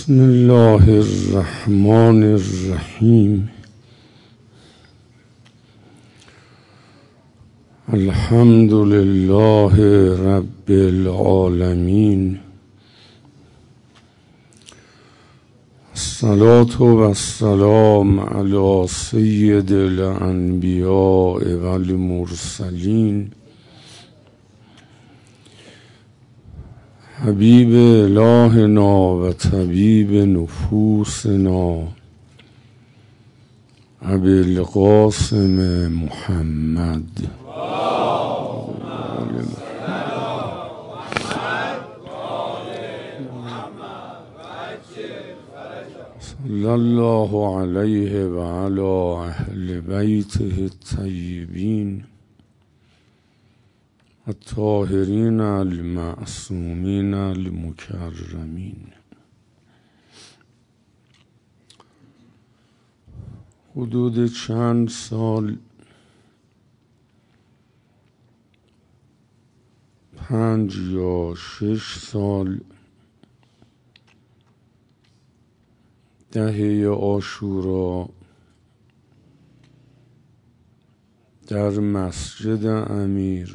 بسم الله الرحمن الرحیم. الحمد لله رب العالمین. الصلاة و السلام علی سید الانبیاء و المرسلین حبیب الهنا و طبیب نفوسنا ابی القاسم محمد صلی الله علیه و علی اهل بیته الطیبین الطاهرین المعصومین المکرمین. حدود چند سال، 5 یا 6 سال، دهه عاشورا در مسجد امیر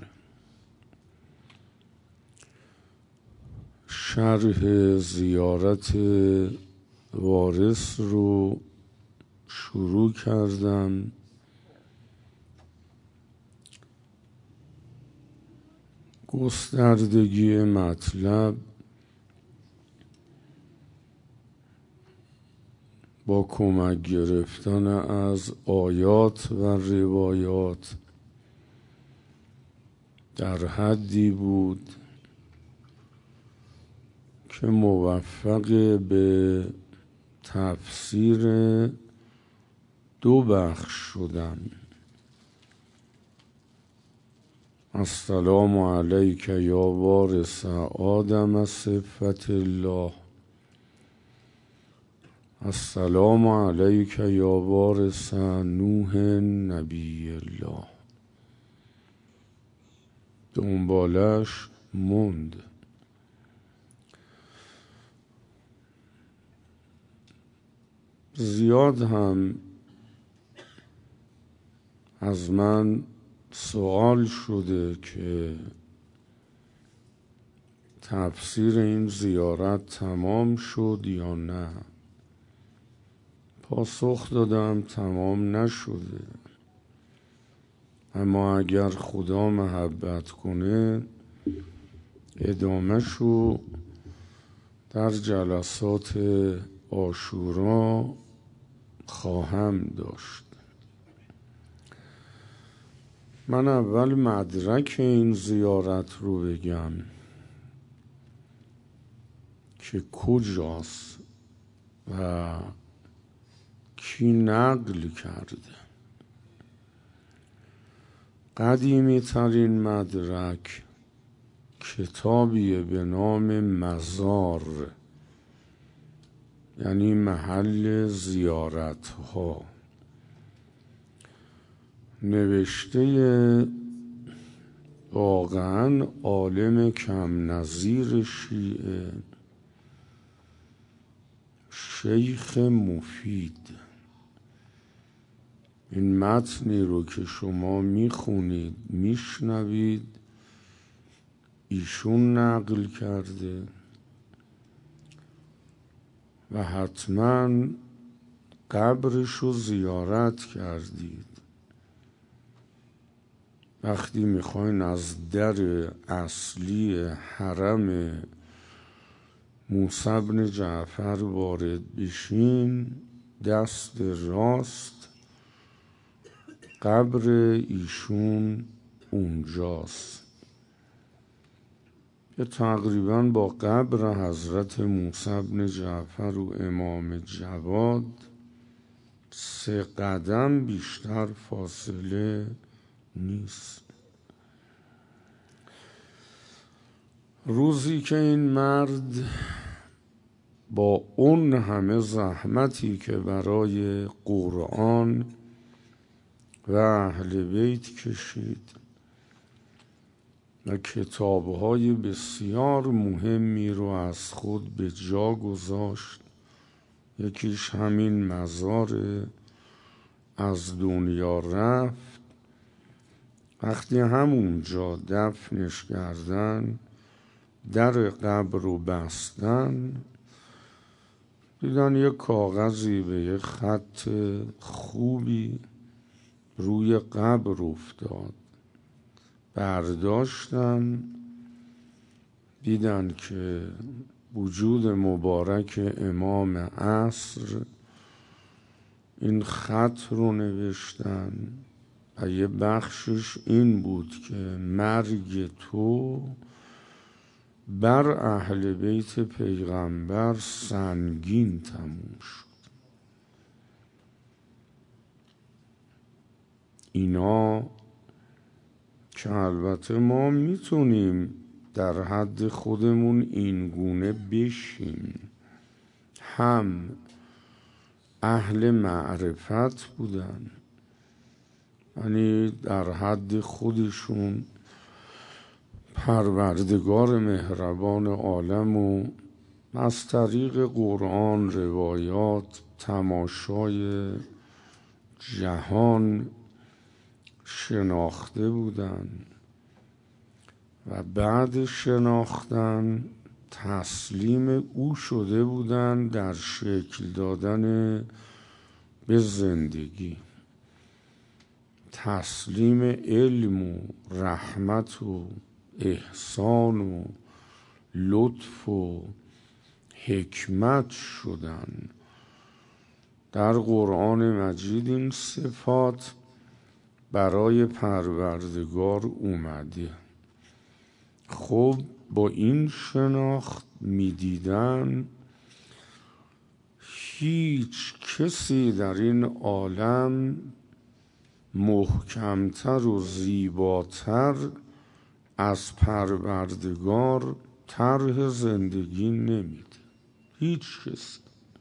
شرح زیارت وارث رو شروع کردم. گستردگی مطلب با کمک گرفتن از آیات و روایات در حدی بود که موفق به تفسیر 2 بخش شدم. السلام علیک یا وارث آدم صفت الله، السلام علیک یا وارث نوح نبی الله. دنبالش موند. زیاد هم از من سوال شده که تفسیر این زیارت تمام شد یا نه. پاسخ دادم تمام نشده، اما اگر خدا محبت کنه ادامه‌شو در جلسات عاشورا خواهم داشت. من اول مدرک این زیارت رو بگم که کجاست و کی نقل کرده. قدیمی ترین مدرک کتابیه به نام مزار، یعنی محل زیارت ها، نوشته واقعا عالم کم نظیر شیعه شیخ مفید. این متنی رو که شما میخونید میشنوید ایشون نقل کرده و حتما قبرش رو زیارت کردید. وقتی میخواین از در اصلی حرم موسی بن جعفر وارد بشین، دست راست قبر ایشون اونجاست که تقریبا با قبر حضرت موسی بن جعفر و امام جواد 3 قدم بیشتر فاصله نیست. روزی که این مرد با اون همه زحمتی که برای قرآن و اهل بیت کشید و کتاب‌های بسیار مهمی رو از خود به جا گذاشت یکیش همین مزار از دنیا رفت. وقتی همونجا دفنش کردن، در قبر رو بستن، دیدن یه کاغذی به یه خط خوبی روی قبر افتاد. برداشتن، دیدن که وجود مبارک امام عصر این خط رو نوشتن و یه بخشش این بود که مرگ تو بر اهل بیت پیغمبر سنگین تموم شد. اینا که البته ما میتونیم در حد خودمون این گونه بشیم، هم اهل معرفت بودن، یعنی در حد خودشون پروردگار مهربان عالم و از طریق قرآن، روایات، تماشای جهان شناخته بودن و بعد شناختن تسلیم او شده بودن در شکل دادن به زندگی، تسلیم علم و رحمت و احسان و لطف و حکمت شدن. در قرآن مجید این صفات برای پروردگار اومده. خب با این شناخت میدیدن هیچ کسی در این عالم محکمتر و زیباتر از پروردگار طرح زندگی نمیده. هیچ کسی.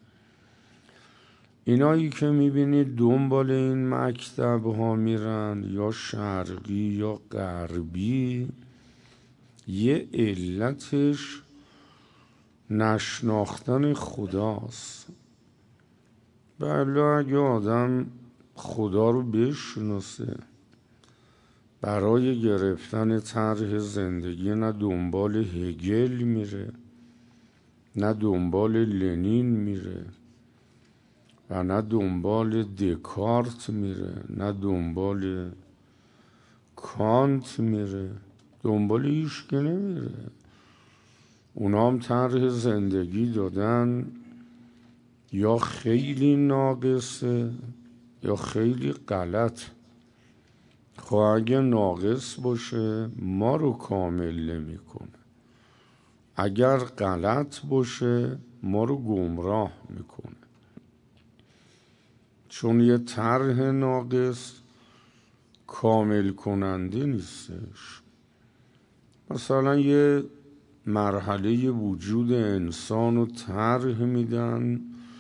اینایی که میبینید دنبال این مکتب ها میرن، یا شرقی یا غربی، یه علتش نشناختن خداست. بله، اگه آدم خدا رو بشناسه، برای گرفتن طرح زندگی نه دنبال هگل میره، نه دنبال لنین میره و نه دنبال دکارت میره، نه دنبال کانت میره، دنبال هیچ که نمیره. اونا هم طرح زندگی دادن یا خیلی ناقصه یا خیلی غلط. خب اگه ناقص باشه ما رو کامل نمیکنه، اگر غلط باشه ما رو گمراه میکنه. چون یه طرح ناقص کامل کننده نیستش. مثلا یه مرحله وجود انسان رو طرح میدن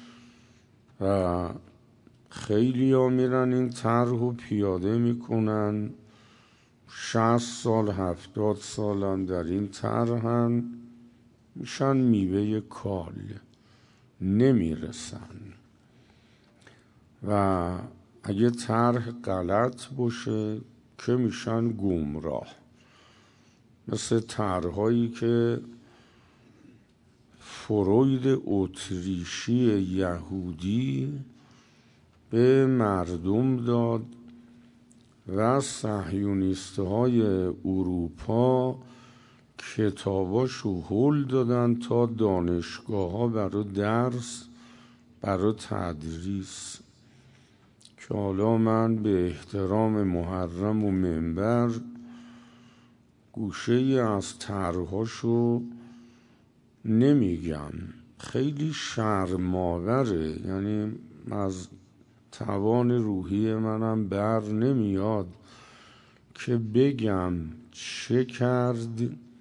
و خیلی ها میرن این طرح رو پیاده میکنن، 60 سال 70 سال هم در این طرحن، میشن میوه کال، نمیرسن. و اگه طرح غلط باشه که میشن گمراه. مثل طرح‌هایی که فروید اتریشی یهودی به مردم داد و صهیونیست‌های اروپا کتاباشو هل دادن تا دانشگاه‌ها برای درس، برای تدریس. که حالا من به احترام محرم و منبر گوشه ای از طرح‌هاشو نمیگم، خیلی شرم‌آوره، یعنی از توان روحی منم بر نمیاد که بگم چه کرد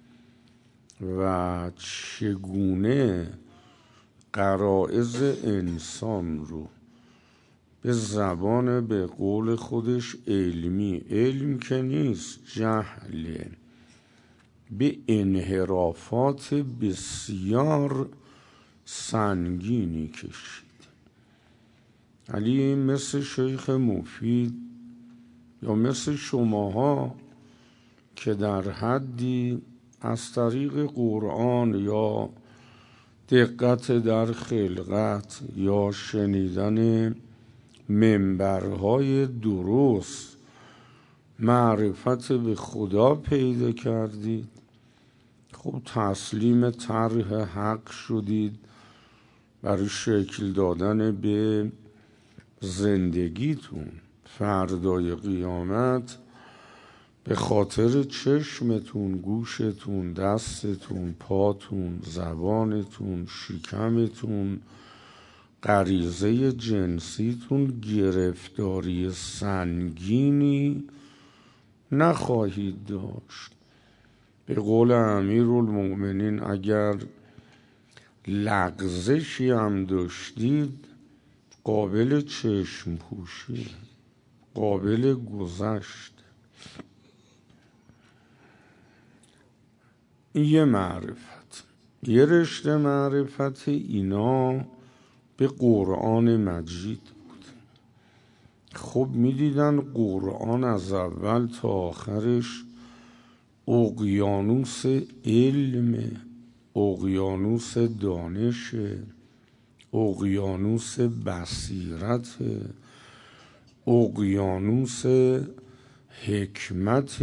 و چگونه غرایز انسان رو به زبان به قول خودش علمی، علم که نیست، جهله، به انحرافات بسیار سنگینی کشید. علی مثل شیخ مفید یا مثل شماها که در حدی از طریق قرآن یا دقت در خلقت یا شنیدن منبرهای درست معرفت به خدا پیدا کردید، خب تسلیم طرح حق شدید برای شکل دادن به زندگیتون. فردای قیامت به خاطر چشمتون، گوشتون، دستتون، پاتون، زبانتون، شکمتون، غریزه جنسیتون گرفتاری سنگینی نخواهید داشت. به قول امیرالمؤمنین اگر لغزشی هم داشتید قابل چشم پوشی، قابل گذشت. این یه معرفت، یه رشته معرفت اینا به قرآن مجید بود. خب میدیدن قرآن از اول تا آخرش اقیانوس علم، اقیانوس دانش، اقیانوس بصیرت، اقیانوس حکمت.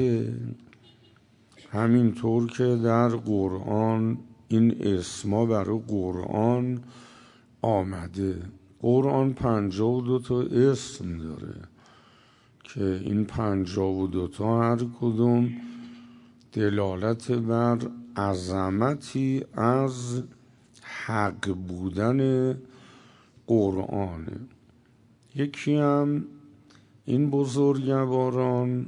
همینطور که در قرآن این اسما برای قرآن آمده. قرآن 52 تا اسم داره که این 52 تا هر کدوم دلالت بر عظمتی از حق بودن قرآنه. یکی هم این بزرگواران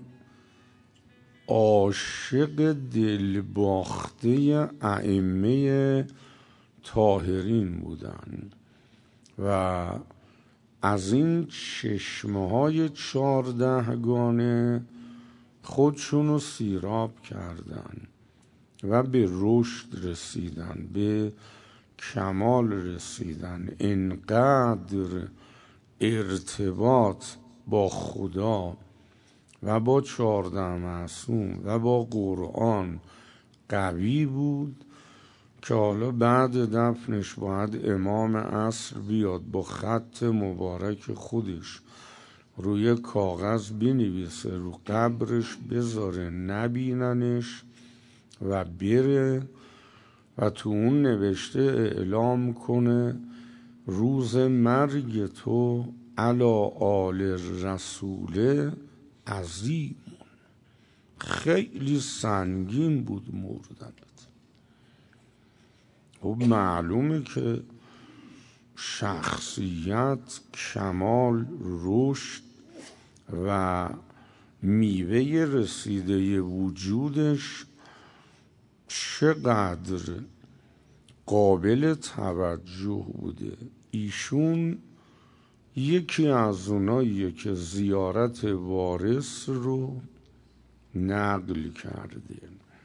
عاشق دلباخته ائمه طاهرین بودن و از این چشمه‌های 14 گانه خودشونو سیراب کردن و به رشد رسیدن، به کمال رسیدن. اینقدر ارتباط با خدا و با 14 معصوم و با قرآن قوی بود که حالا بعد دفنش باید امام عصر بیاد با خط مبارک خودش روی کاغذ بنویسه، رو قبرش بذاره نبیننش و بره و تو اون نوشته اعلام کنه روز مرگ تو علی آل رسول عظیم. خیلی سنگین بود مردنت. خب معلومه که شخصیت، کمال، رشد و میوه رسیده وجودش چقدر قابل توجه بوده. ایشون یکی از اوناییه که زیارت وارث رو نقل کرده.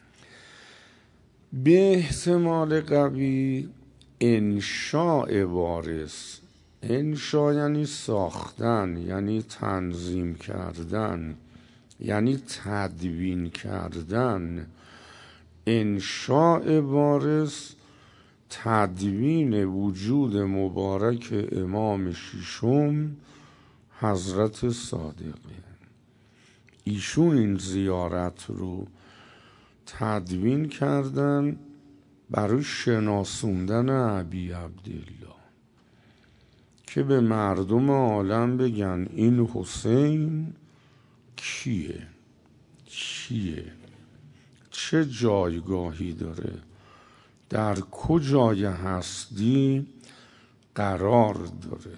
به احتمال قوی انشاء وارث، انشاء یعنی ساختن، یعنی تنظیم کردن، یعنی تدوین کردن. انشاء وارث تدوین وجود مبارک امام ششم حضرت صادقه. ایشون این زیارت رو تدوین کردن برای شناسوندن ابی عبدالله که به مردم عالم بگن این حسین کیه، چیه، چه جایگاهی داره، در کجای هستی قرار داره.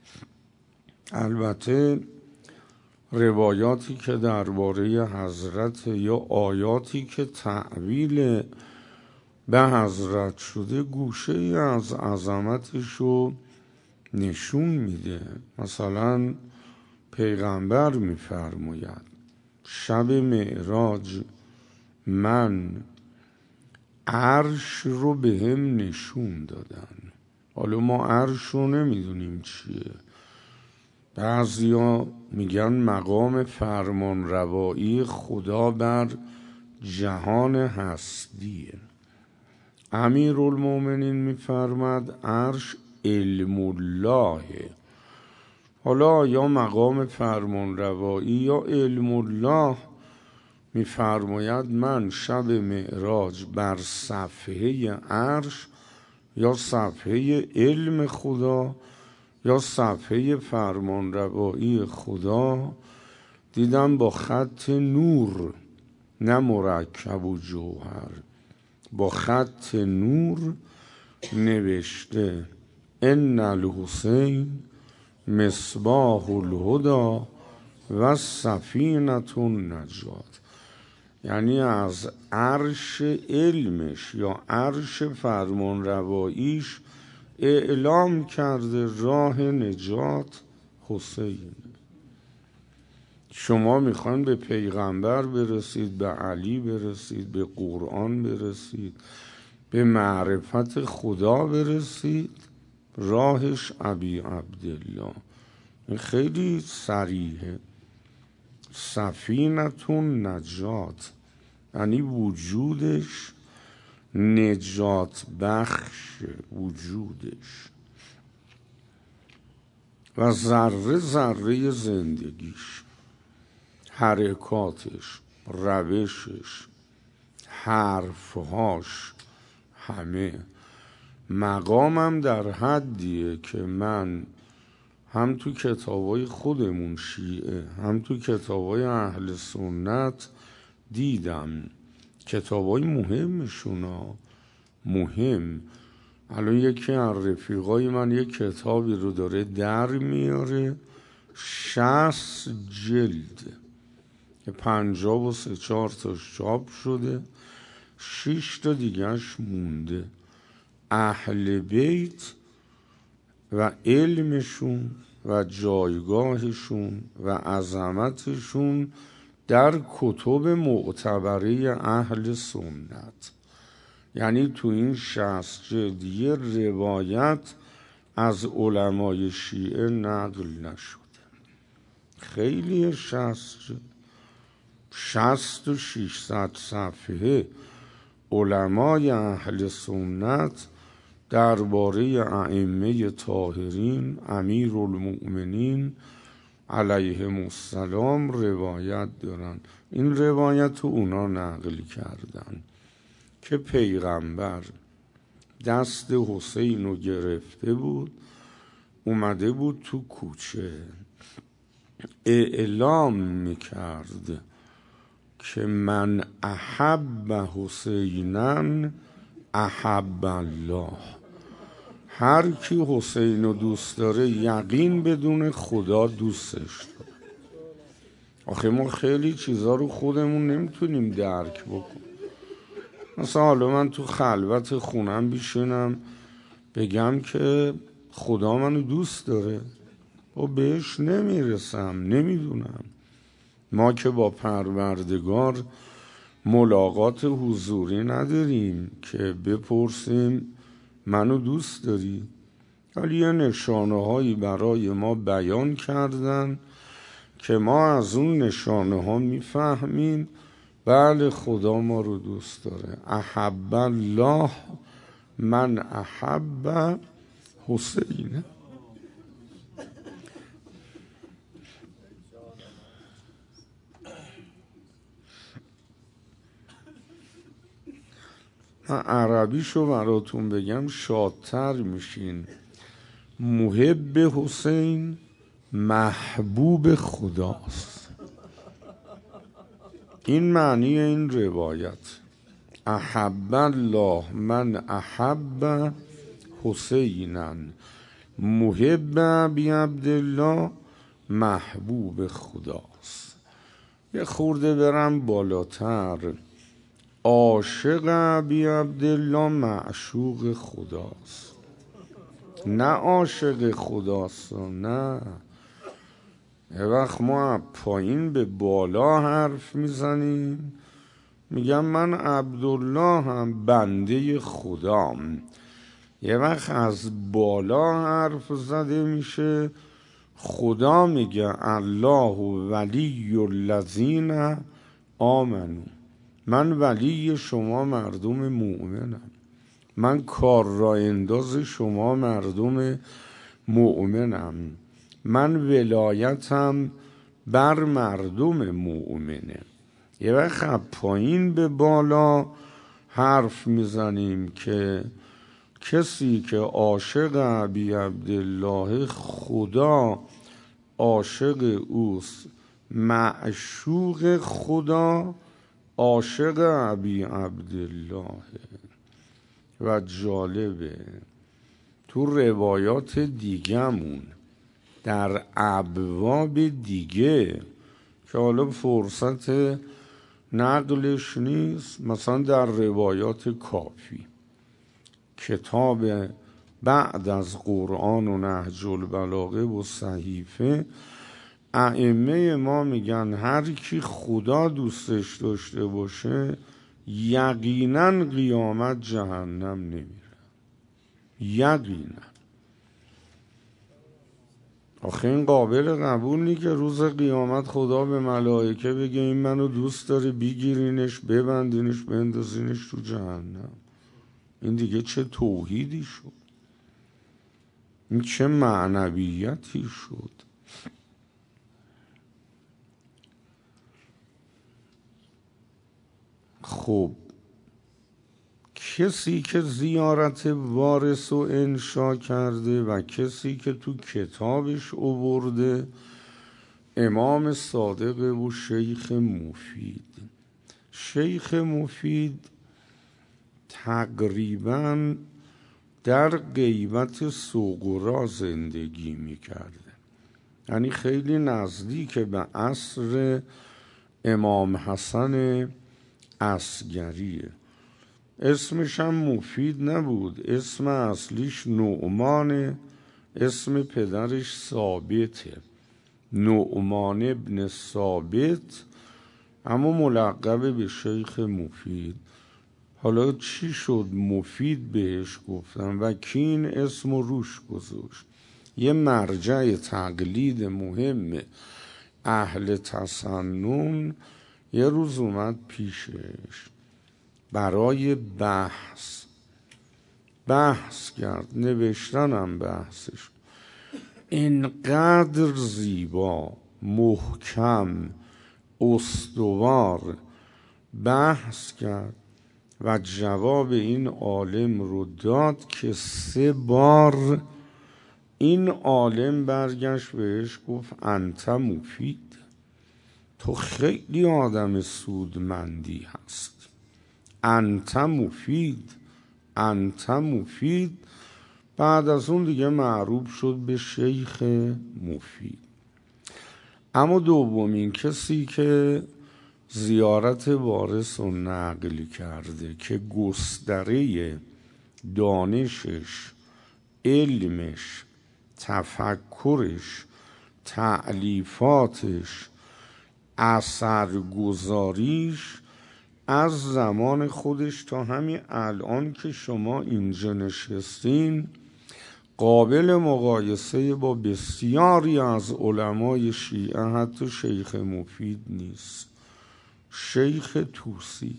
البته روایاتی که درباره حضرت یا آیاتی که تعویل به حضرت شده گوشه ای از عظمتشو نشون میده. مثلا پیغمبر میفرماید شب معراج من عرش رو به هم نشون دادن. حالا ما عرش رو نمیدونیم چیه، بعضیا میگن مقام فرمان روایی خدا بر جهان هستیه. امیرالمومنین میفرماد عرش علم الله. حالا یا مقام فرمان روایی یا علم الله میفرماید من شب معراج بر صفحه عرش یا صفحه علم خدا یا صفحه فرمان روایی خدا دیدم با خط نور، نه مرکب و جوهر، با خط نور نوشته ان الحسین مصباح الهدی و سفینة النجات. یعنی از عرش علمش یا عرش فرمان رواییش اعلام کرده راه نجات حسین. شما میخوان به پیغمبر برسید، به علی برسید، به قرآن برسید، به معرفت خدا برسید، راهش ابی عبدالله. این خیلی صریحه. سفینة النجات یعنی وجودش نجات بخش، وجودش و ذره ذره زندگیش، حرکاتش، روشش، حرفهاش، همه. مقامم در حدیه که من هم تو کتابای خودمون شیعه هم تو کتابای اهل سنت دیدم، کتابای مهمشونا مهم. الان یکی از رفیقای من یک کتابی رو داره در میاره 60 جلد که 53 تاش چاپ شده، 6 تا دیگهش مونده. اهل بیت و علمشون و جایگاهشون و عظمتشون در کتب معتبره اهل سنت. یعنی تو این 60 جلدیه روایت از علمای شیعه نقل نشده. خیلی 60 و 600 صفحه علمای اهل سنت درباره ائمه طاهرین امیرالمؤمنین علیهم السلام روایت دارن. این روایت رو اونا نقل کردن که پیغمبر دست حسین رو گرفته بود، اومده بود تو کوچه اعلام میکرد که من احب حسینن احب الله. هر کی حسین رو دوست داره یقین بدون خدا دوستش داره. آخه ما خیلی چیزا رو خودمون نمیتونیم درک بکنیم. مثلا حالا من تو خلوت خونم بیشینم بگم که خدا منو دوست داره و بهش نمیرسم، نمیدونم. ما که با پروردگار ملاقات حضوری نداریم که بپرسیم منو دوست داری؟ ولی یه نشانه هایی برای ما بیان کردن که ما از اون نشانه ها میفهمیم بله خدا ما رو دوست داره. احب الله من احب حسین. من عربیشو براتون بگم شادتر میشین. محب حسین محبوب خداست. این معنی این روایت. احب الله من احب حسینا محب ابی عبدالله محبوب خداست. یه خورده برم بالاتر. عاشق ابی عبدالله معشوق خداست، نه عاشق خداست. نه، یه وقت ما پایین به بالا حرف میزنیم، میگم من عبدالله هم بنده خدام. یه وقت از بالا حرف زده میشه، خدا میگه الله ولی الذین آمنو، من ولی شما مردم مؤمنم، من کار را انداز شما مردم مؤمنم، من ولایتم بر مردم مؤمنه. یه وقت پایین به بالا حرف میزنیم که کسی که عاشق ابی عبدالله خدا عاشق اوست، معشوق خدا عاشق ابی عبدالله. و جالبه تو روایات دیگه‌مون در ابواب دیگه که حالا فرصت نقلش نیست، مثلا در روایات کافی، کتاب بعد از قرآن و نهج البلاغه و صحیفه، ائمه ما میگن هر کی خدا دوستش داشته باشه یقینا قیامت جهنم نمیره. یقینا. آخه این قابل قبول نی که روز قیامت خدا به ملائکه بگه این منو دوست داره، بگیرینش ببندینش بندازینش تو جهنم. این دیگه چه توحیدی شد؟ این چه معنویتی شد؟ خب کسی که زیارت وارث و انشا کرده و کسی که تو کتابش آورده امام صادق و شیخ مفید. شیخ مفید تقریباً در غیبت صغرا زندگی میکرده، یعنی خیلی نزدیک به عصر امام حسن عسگریه. اسمش هم مفید نبود، اسم اصلیش نعمان، اسم پدرش ثابته، نعمان ابن ثابت، اما ملقب به شیخ مفید. حالا چی شد مفید بهش گفتن و کی این اسم روش گذاشت؟ یه مرجع تقلید مهم اهل تسنن یه روز اومد پیشش برای بحث کرد، نوشتنم بحثش اینقدر زیبا، محکم، استوار بحث کرد و جواب این عالم رو داد که 3 بار این عالم برگشت بهش گفت انت مفید، تو خیلی آدم سودمندی هست، انت مفید، انت مفید. بعد از اون دیگه معروف شد به شیخ مفید. اما دومین کسی که زیارت وارث رو نقل کرده که گستره دانشش، علمش، تفکرش، تألیفاتش، اثرگذاریش از زمان خودش تا همین الان که شما اینجا نشستین قابل مقایسه با بسیاری از علمای شیعه حتی شیخ مفید نیست. شیخ طوسی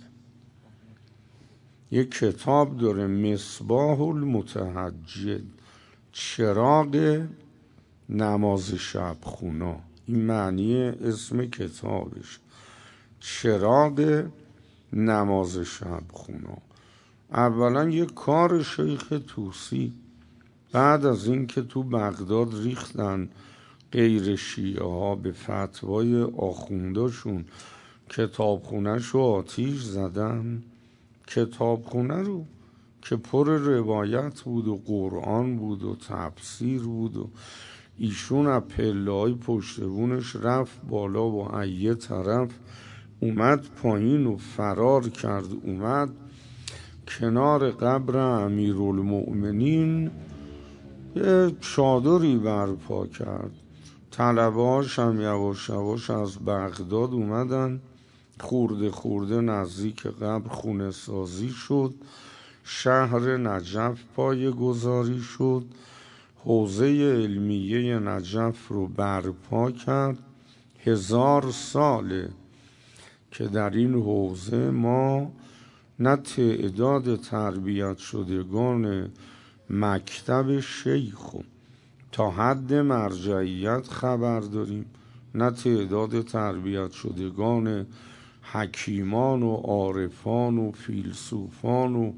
یک کتاب داره مصباح المتهجد، چراغ نماز شب خونا، این معنی اسم کتابش، چراغ نماز شب خونا. اولا یک کار شیخ طوسی، بعد از این که تو بغداد ریختن غیر شیعه ها به فتوای آخونداشون کتابخونه شو آتیش زدن، کتابخونه رو که پر روایت بود و قرآن بود و تفسیر بود و ایشون از پله‌های پشتبونش رفت بالا و یه طرف اومد پایین و فرار کرد، اومد کنار قبر امیرالمؤمنین یه چادری برپا کرد. طلبه‌هاش هم یواش یواش از بغداد اومدن، خورده خورده نزدیک قبر خونه سازی شد، شهر نجف پایه گذاری شد، حوزه علمیه نجف رو برپا کرد. 1000 ساله که در این حوزه ما نه تعداد تربیت شدگان مکتب شیخ و تا حد مرجعیت خبر داریم، نه تعداد تربیت شدگان حکیمان و عارفان و فیلسوفان و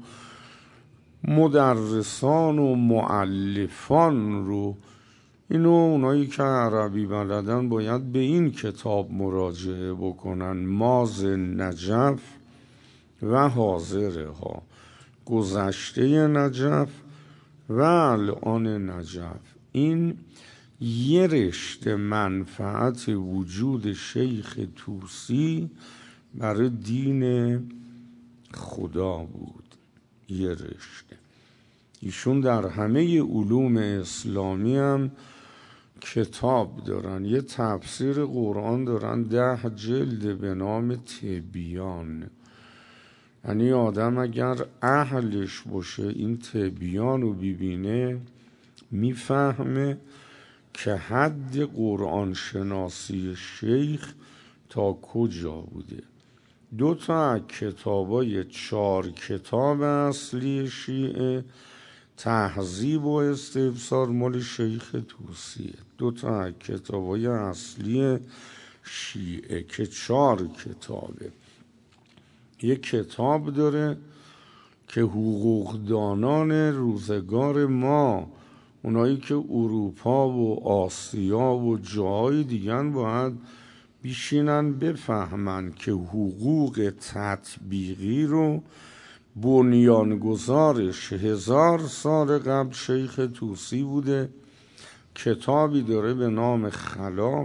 مدرسان و مؤلفان رو. اینو اونایی که عربی بلدن باید به این کتاب مراجعه بکنن، ماز نجف و حاضرها، گذشته نجف و الان نجف. این یه رشته منفعت وجود شیخ طوسی برای دین خدا بود. یه رشته. ایشون در همه علوم اسلامی هم کتاب دارن، یه تفسیر قرآن دارن 10 جلد به نام تبیان. یعنی آدم اگر اهلش باشه این تبیان رو ببینه میفهمه که حد قرآن شناسی شیخ تا کجا بوده. 2 تا کتابای 4 کتاب اصلی شیعه، تهذیب و استبصار، مال شیخ طوسیه. 2 تا کتابای اصلی شیعه که 4 کتابه. یک کتاب داره که حقوقدانان روزگار ما، اونایی که اروپا و آسیا و جاهای دیگن، باید بیشینن بفهمن که حقوق تطبیقی رو بنیانگذارش 1000 سال قبل شیخ طوسی بوده. کتابی داره به نام خلاف،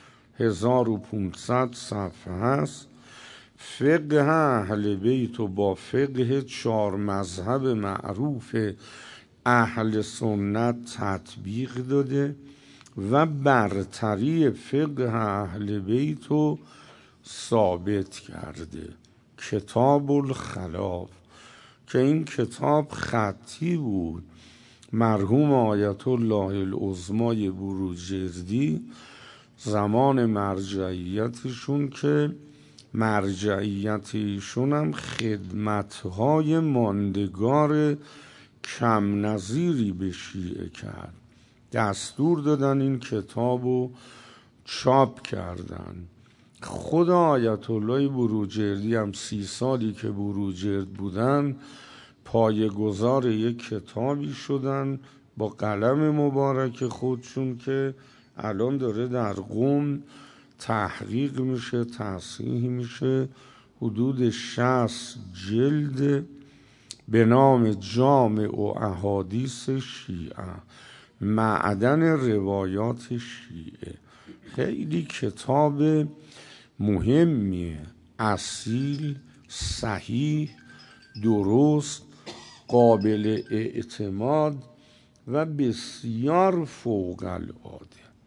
1500 صفحه هست. فقه اهل بیت و با فقه 4 مذهب معروف اهل سنت تطبیق داده و برتری فقه اهل بیت رو ثابت کرده. کتاب الخلاف که این کتاب خطی بود. مرحوم آیت الله العظمای بروجردی زمان مرجعیتشون که مرجعیت ایشون هم خدمت‌های ماندگار کم نظیری به شیعه کرد، دستور دادن این کتابو چاپ کردن. خود آیت الله بروجردی هم 30 سالی که بروجرد بودن پایه‌گذار یک کتابی شدن با قلم مبارک خودشون که الان داره در قم تحقیق میشه، تصحیح میشه. حدود 60 جلد به نام جامع و احادیث شیعه، معدن روایات شیعه. خیلی کتاب مهمیه، اصیل، صحیح، درست، قابل اعتماد و بسیار فوق العاده.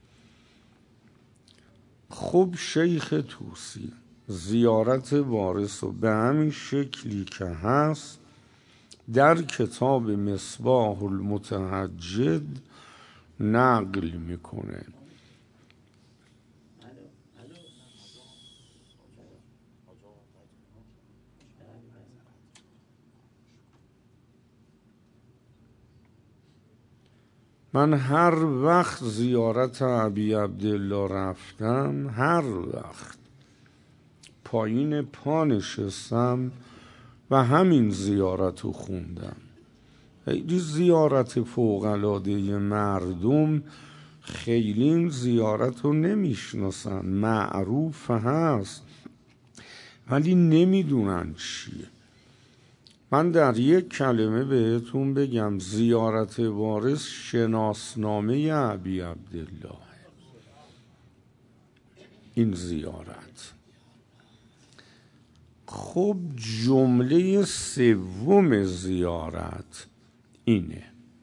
خب شیخ طوسی زیارت وارث رو به همین شکلی که هست در کتاب مصباح المتهجد نقل میکنه. من هر وقت زیارت ابی عبدالله رفتم، هر وقت پایین پا نشستم و همین زیارت رو خوندم. خیلی زیارت فوق‌العاده، مردم خیلی این زیارت رو نمیشناسن، معروف هست ولی نمیدونن چیه. من در یک کلمه بهتون بگم، زیارت وارث شناسنامه ابی عبدالله. این زیارت. خب جمله سوم زیارت اینه: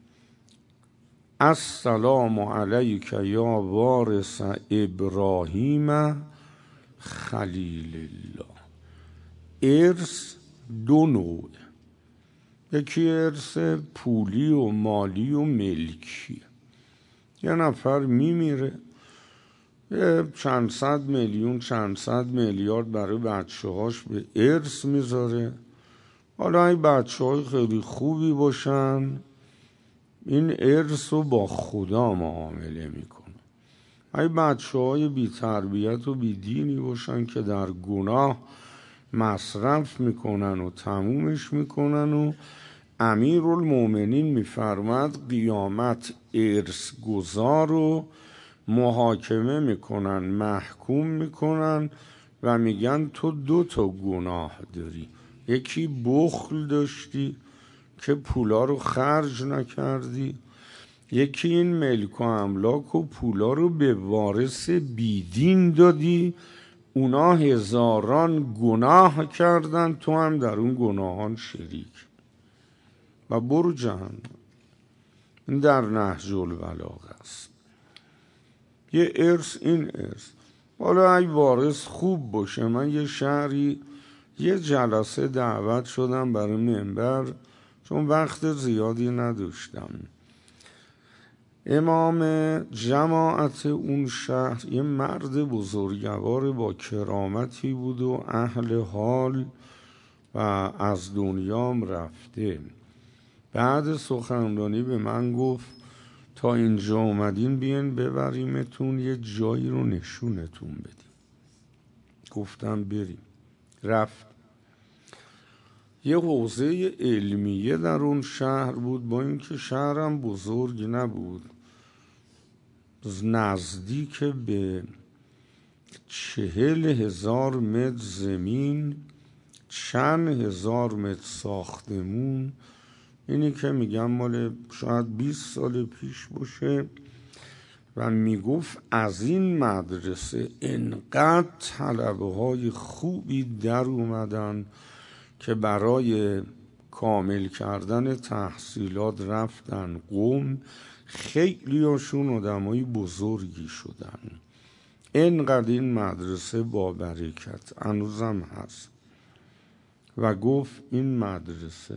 السلام علیک یا وارث ابراهیم خلیل الله. ارث 2 نوع، یکی ارث پولی و مالی و ملکی. یه نفر میمیره، چند صد میلیون چند صد میلیارد برای بچه هاش به ارث میذاره. حالا این بچه های خیلی خوبی باشن، این ارث رو با خدا معامله میکنه. این بچه های بی تربیت و بی دینی باشن که در گناه مصرف میکنن و تمومش میکنن و امیرالمومنین میفرماد قیامت ارث گذار رو محاکمه میکنن، محکوم میکنن و میگن تو 2 تا گناه داری. یکی بخل داشتی که پولا رو خرج نکردی، یکی این ملک و املاک و پولا رو به وارث بیدین دادی، اونا هزاران گناه کردن، تو هم در اون گناهان شریک و برو جهنم. این در نهج البلاغه است. یه ارث این ارث. حالا اگه وارث خوب باشه، من یه شهری یه جلسه دعوت شدم برای منبر، چون وقت زیادی نداشتم. امام جماعت اون شهر یه مرد بزرگوار با کرامتی بود و اهل حال و از دنیام رفته. بعد سخنرانی به من گفت تا اینجا اومدین بیین ببریمتون یه جایی رو نشونتون بدیم. گفتم بریم. رفت. یه حوزه علمیه در اون شهر بود، با اینکه شهرم بزرگ نبود، نزدیک به 40,000 متر زمین، چند هزار متر ساختمون. اینی که میگم مال شاید 20 سال پیش باشه. و میگفت از این مدرسه انقدر طلبه های خوبی در اومدن که برای کامل کردن تحصیلات رفتن قم. خیلی هاشون آدمای بزرگی شدن. اینقدر این مدرسه با برکت هنوزم هست. و گفت این مدرسه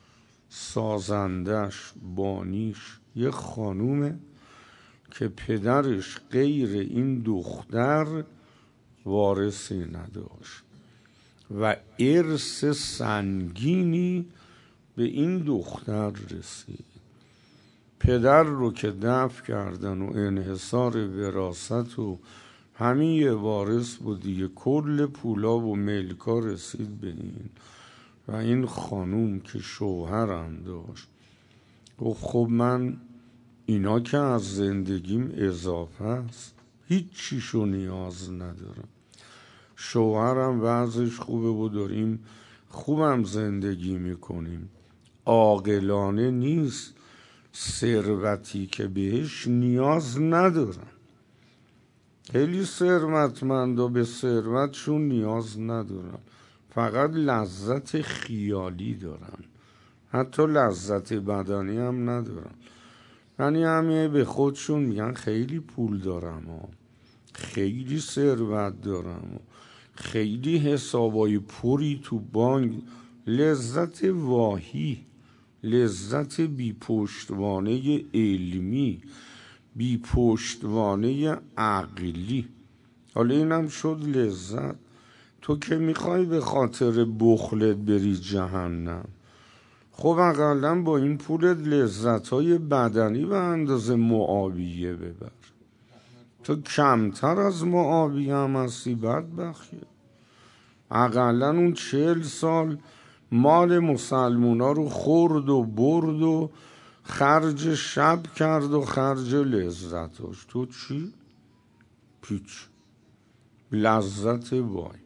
سازندش بانیش یه خانومه که پدرش غیر این دختر وارثی نداشت و ارث سنگینی به این دختر رسید. پدر رو که دفن کردن و انحصار وراثت و همین یه وارث بود دیگه، کل پولا و ملکا رسید به این. و این خانوم که شوهرم داشت گفت خب من اینا که از زندگیم اضافه است، هیچ چیشو نیاز ندارم. شوهرم وضعش خوبه و داریم خوبم زندگی میکنیم. عاقلانه نیست ثروتی که بهش نیاز ندارم. خیلی ثروتمندا به ثروتشون نیاز ندارن، فقط لذت خیالی دارن، حتی لذت بدنی هم ندارن. یعنی همه به خودشون میگن خیلی پول دارم و خیلی ثروت دارم و خیلی حسابای پوری تو بانک. لذت واهی، لذت بی پشتوانه علمی، بی پشتوانه عقلی. حالا اینم شد لذت. تو که میخوای به خاطر بخلت بری جهنم، خب اقلا با این پولت لذت‌های بدنی به اندازه معاویه ببر. تو کمتر از معاویه هم هستی بدبخیه. اقلا اون 40 سال مال مسلمونا رو خورد و برد و خرج شب کرد و خرج لذتاش. تو چی؟ پیچ. لذت وای.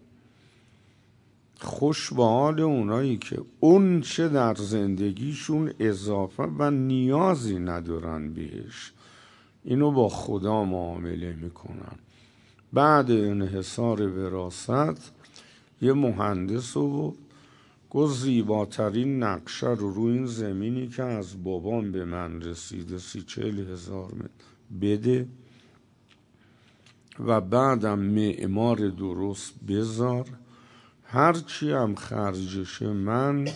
خوش به حال اونایی که اون چه در زندگیشون اضافه و نیازی ندارن بهش، اینو با خدا معامله میکنن. بعد انحصار وراثت یه مهندس رو گفت زیباترین نقشه رو روی این زمینی که از بابام به من رسیده 30-40 هزار متر بده و بعدم معمار درست بذار، هرچی هم خرجشه من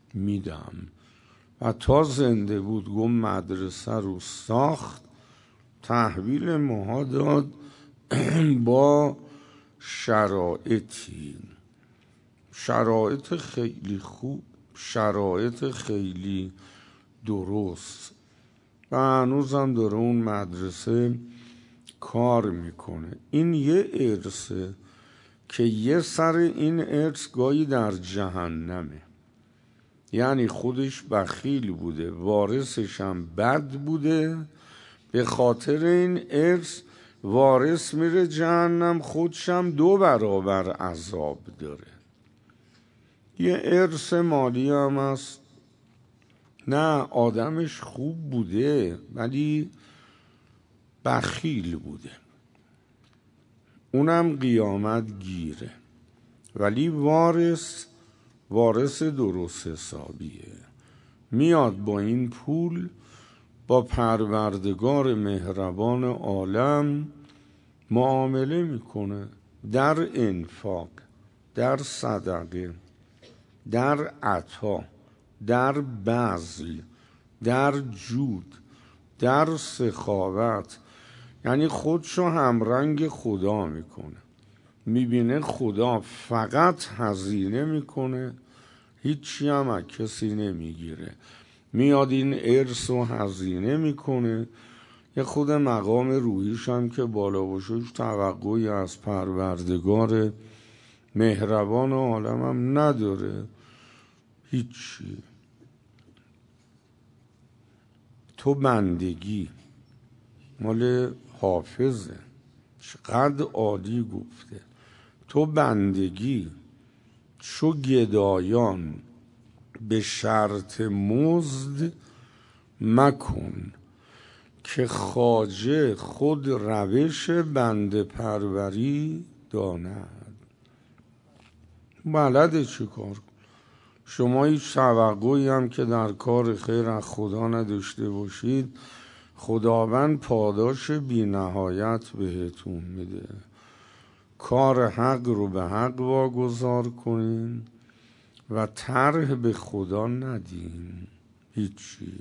میدم. و تا زنده بود گفت مدرسه رو ساخت تحویل ماها داد با شرایطی، شرایط خیلی خوب، شرایط خیلی درست و هنوزم داره اون مدرسه کار میکنه. این یه ارثه که یه سر این ارث گاهی در جهنمه، یعنی خودش بخیل بوده، وارثش هم بد بوده، به خاطر این ارث وارث میره جهنم، خودش هم 2 برابر عذاب داره. یه ارث مالی هم هست، نه آدمش خوب بوده ولی بخیل بوده، اونم قیامت گیره، ولی وارث درست حسابیه، میاد با این پول با پروردگار مهربان عالم معامله میکنه، در انفاق، در صدقه، در عطا، در بذل، در جود، در سخاوت، یعنی خودشو همرنگ خدا میکنه، میبینه خدا فقط هزینه میکنه، هیچی هم از کسی نمیگیره، میاد این ارث و هزینه میکنه. یه خود مقام روحیش هم که بالا باشه، هیچ توقعی از پروردگار مهربان عالم هم نداره، هیچی. تو بندگی مال حافظه، چقدر عالی گفته، تو بندگی چو گدایان به شرط مزد مکن، که خواجه خود روش بنده پروری داند. بلده چی کار کن. شما هیچ توقعی هم که در کار خیر از خدا نداشته باشید، خداوند پاداش بی نهایت بهتون میده. کار حق رو به حق واگذار کنین و طرح به خدا ندین، هیچی.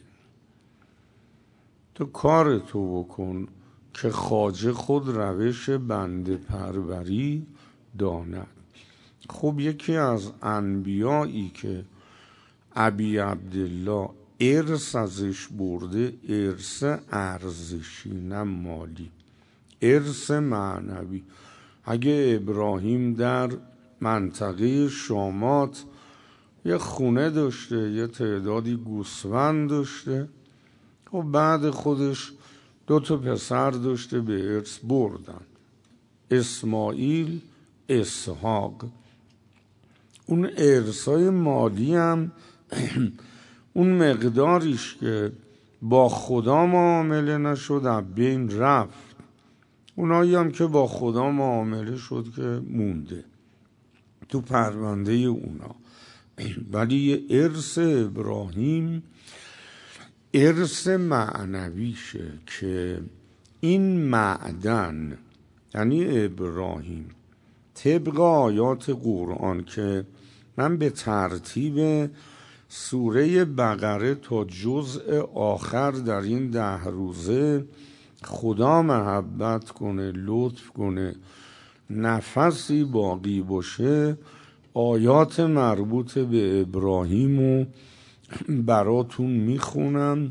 تو کار تو بکن که خواجه خود روش بنده پروری داند. خب یکی از انبیایی که ابی عبدالله ارث ازش برده، ارث ارزشی نه مالی، ارث معنوی. اگه ابراهیم در منطقه شامات یه خونه داشته، یه تعدادی گوسفند داشته، و بعد خودش 2 پسر داشته به ارث بردن، اسماعیل، اسحاق. اون ارثای مالی هم اون مقداریش که با خدا معامله نشد از بین رفت، اونایی هم که با خدا معامله شد که مونده تو پرونده اونا. ولی ارث ابراهیم ارث معنویشه که این معدن، یعنی ابراهیم، طبق آیات قرآن که من به ترتیب سوره بقره تا جزء آخر در این 10 روزه خدا محبت کنه، لطف کنه، نفسی باقی باشه، آیات مربوط به ابراهیم رو براتون میخونم.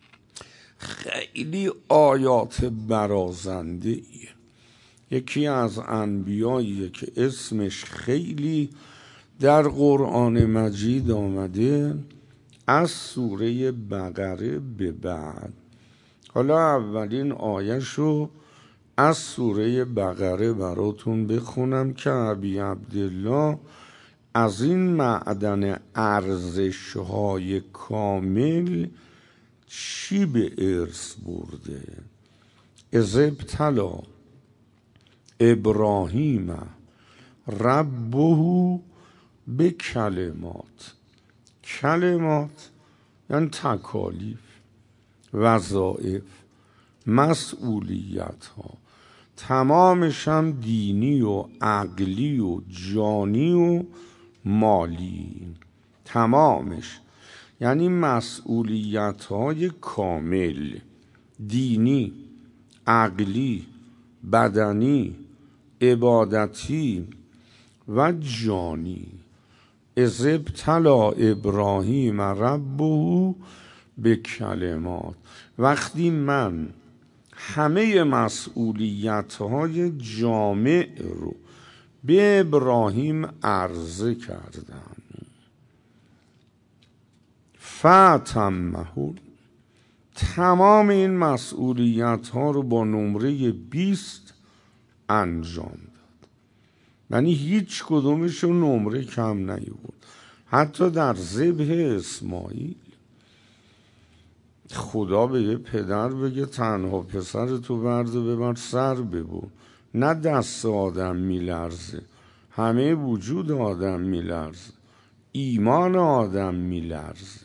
خیلی آیات برازنده ایه. یکی از انبیاییه که اسمش خیلی در قرآن مجید آمده از سوره بقره به بعد. حالا اولین آیه‌شو از سوره بقره براتون بخونم که ابی عبدالله از این معدن ارزش‌های کامل چی به ارث برده. اذ ابتلی ابراهیم ربه به کلمات، کلمات یعنی تکالیف، وظایف، مسئولیت ها، تمامش هم دینی و عقلی و جانی و مالی، تمامش یعنی مسئولیت های کامل، دینی، عقلی، بدنی، عبادتی و جانی. اذ ابتلی ابراهیم ربه به کلمات. وقتی من همه مسئولیت‌های جامع رو به ابراهیم عرضه کردم، فاتمه، تمام این مسئولیت‌ها رو با نمره 20 انجام داد. یعنی هیچ کدومش رو نمره کم نیاورد. حتی در ذبح اسماعیل خدا به یه پدر بگه تنها پسر تو برده ببر سر ببر، نه دست آدم میلرزه، همه وجود آدم میلرزه، ایمان آدم میلرزه.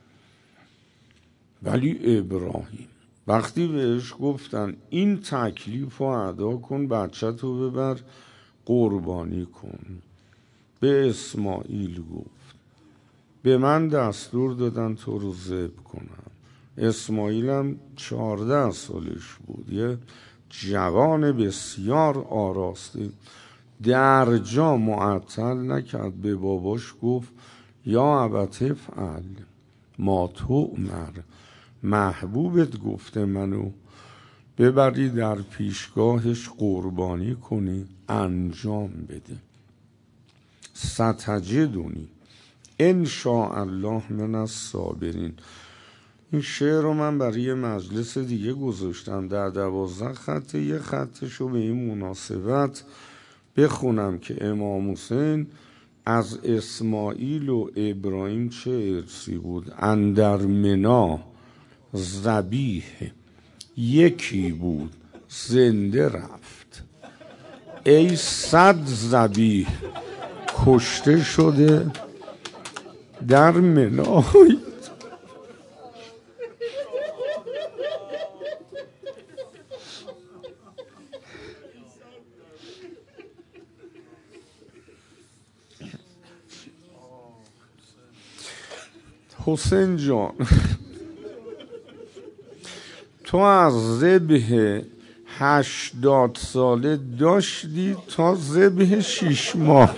ولی ابراهیم وقتی بهش گفتن این تکلیف رو ادا کن، بچه تو ببر قربانی کن، به اسماعیل گفت به من دستور دادن تو رو ذبح کنم. اسماعیل هم 14 سالش بود، یه جوان بسیار آراسته. در جا معطل نکرد، به باباش گفت یا ابت افعل ما تؤمر، محبوبت گفته منو ببری در پیشگاهش قربانی کنی، انجام بده. ستجدونی ان شاء الله من الصابرین. این شعر رو من برای یه مجلس دیگه گذاشتم در 12 خط، یه خطش رو به این مناسبت بخونم که امام حسین از اسماعیل و ابراهیم چه ارثی بود. اندر منا ذبیح یکی بود زنده رفت، ای 100 ذبیح کشته شده در منا. حسین جان تو از ذبح 80 ساله داشتی تا ذبح 6 ماه.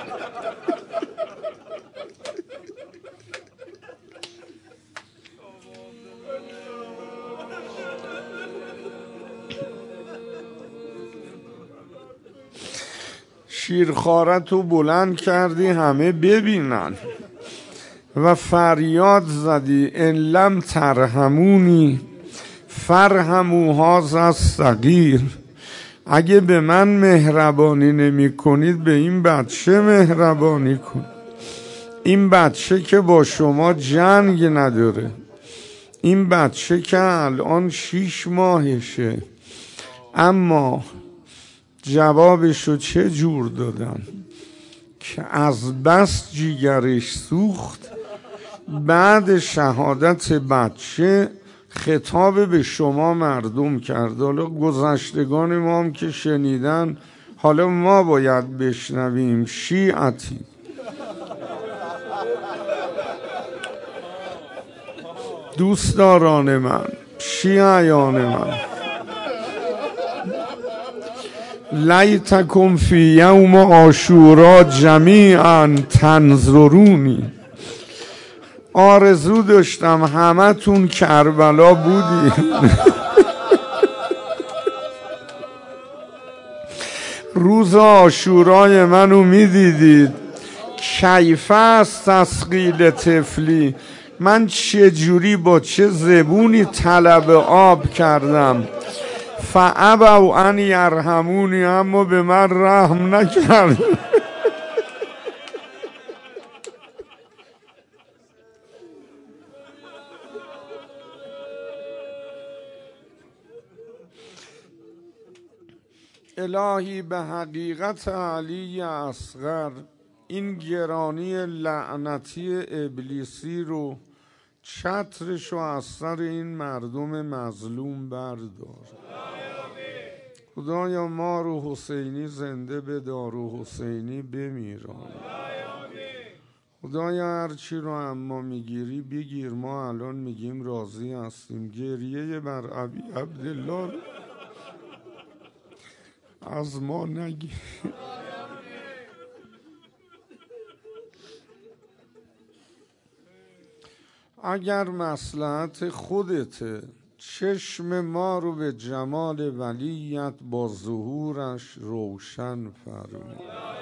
شیرخوارتو بلند کردی همه ببینن و فریاد زدی ان لم ترحمونی فرحموا هذا الصغیر. اگه به من مهربانی نمی کنید به این بچه مهربانی کن. این بچه که با شما جنگ نداره، این بچه که الان 6 ماهشه. اما جوابشو چه جور دادن که از بس جیگرش سوخت. بعد شهادت بچه خطاب به شما مردم کرد. حالا گذشتگان ما هم که شنیدن، حالا ما باید بشنویم. شیعتی دوستداران من، شیعیان من، لیتکم فی یوم عاشورا جمیعا تنظرونی. آرزو داشتم همه تون کربلا بودی. روز عاشورای منو میدیدید. کیف است تسقیل طفلی، من چجوری با چه زبونی طلب آب کردم. فابوا ان یرحمونی، اما به من رحم نکرد. الهی به حقیقت علی اصغر این گرانی لعنتی ابلیسی رو، چترش رو از سر این مردم مظلوم بردار. خدایا ما رو حسینی زنده بدار و حسینی بمیران. خدایا هرچی رو اما میگیری بگیر، ما الان میگیم راضی هستیم. گریه بر ابی عبدالله از ما نگی. اگر مصلحت خودته چشم ما رو به جمال ولیت با ظهورش روشن فرما.